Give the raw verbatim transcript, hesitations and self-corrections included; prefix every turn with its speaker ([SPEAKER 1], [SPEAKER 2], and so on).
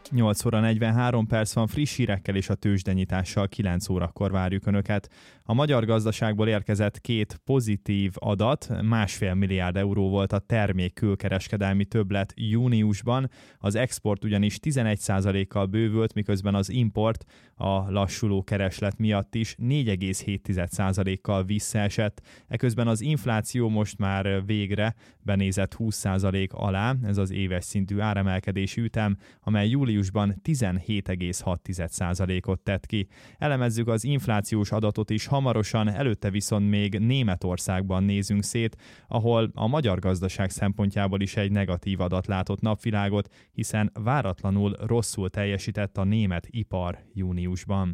[SPEAKER 1] nyolc óra negyvenhárom perc van, friss hírekkel és a tőzsdenyitással kilenc órakor várjuk Önöket. A magyar gazdaságból érkezett két pozitív adat, másfél milliárd euró volt a termék külkereskedelmi többlet júniusban, az export ugyanis tizenegy százalékkal bővült, miközben az import a lassuló kereslet miatt is négy egész hét százalékkal visszaesett. Eközben az infláció most már végre benézett húsz százalék alá, ez az éves szintű áremelkedési ütem, amely júliusban tizenhét egész hat százalékot tett ki. Elemezzük az inflációs adatot is hamarosan, előtte viszont még Németországban nézünk szét, ahol a magyar gazdaság szempontjából is egy negatív adat látott napvilágot, hiszen váratlanul rosszul teljesített a német ipar júniusban.